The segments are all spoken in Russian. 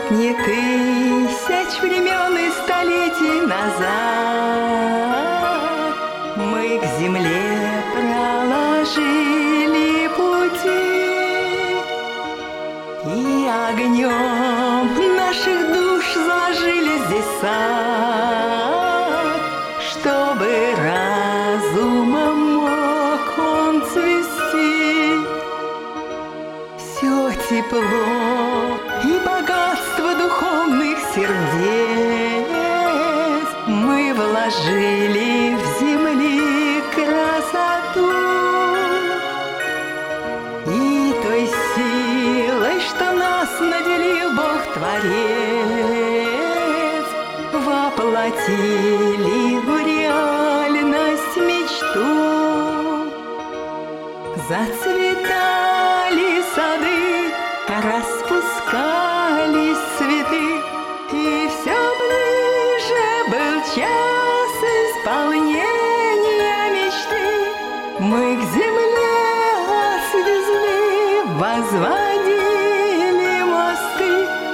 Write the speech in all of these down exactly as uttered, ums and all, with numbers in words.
Сотни тысяч времен и столетий назад мы к земле проложили пути, и огнем наших душ заложили здесь сад, чтобы разумом мог он цвести. Все тепло и богатство духовных сердец мы вложили в земли красоту. И той силой, что нас наделил Бог-творец, воплотили в реальность мечту. Зацветали сады, распускались цветы, и все ближе был час исполнения мечты. Мы к земле свезли, возводили мосты,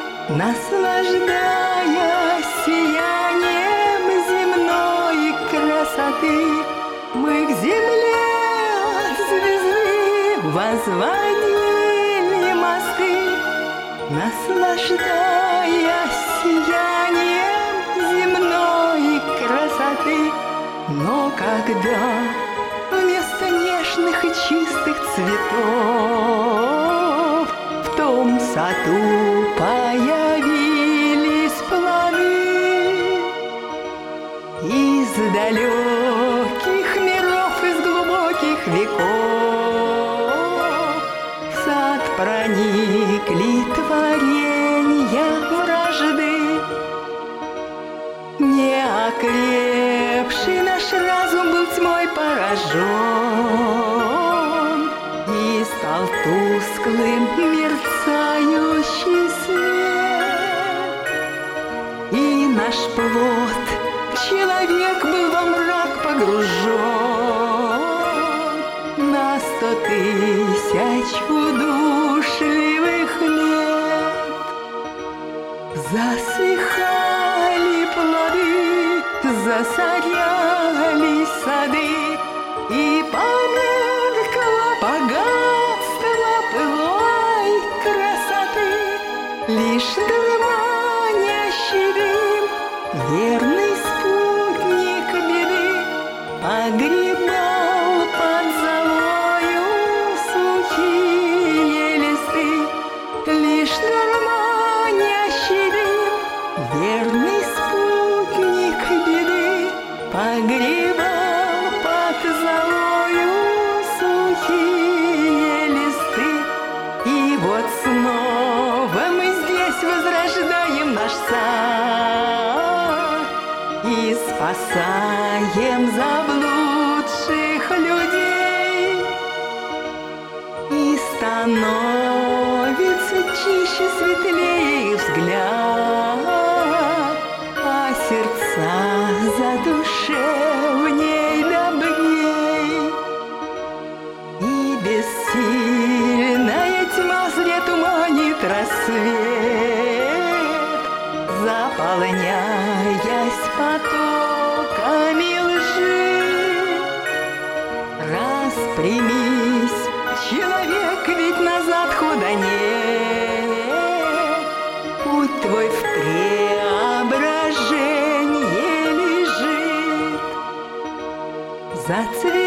наслаждаясь сиянием земной красоты. Мы к земле свезли, возводили мосты, наслаждаясь сиянием земной красоты. Но когда вместо нежных и чистых цветов в том саду появились плоды, из далеких миров, из глубоких веков в сад проникли творенья вражды. Неокрепший наш разум был тьмой поражен, и стал тусклым мерцающий свет. И наш плод, человек, был во мрак погружен на сто тысяч удушливых лет. Засыхали плоды, засорялись сады, и померкло богатство былой красоты. Лишь дурманящий дым, верный спутник беды, погребал под золою сухие листы. Лишь дурманящий дым, верный спутник беды, погребал под золою сухие листы. И вот снова мы здесь возрождаем наш сад и спасаем заблудших людей. И становится чище, светлее их взгляд, а сердца задушевней, добрей. И бессильная тьма зря туманит рассвет, заполняясь потоками лжи. Распрямись, человек, ведь назад хода нет. Путь твой в преображении лежит. Зацветай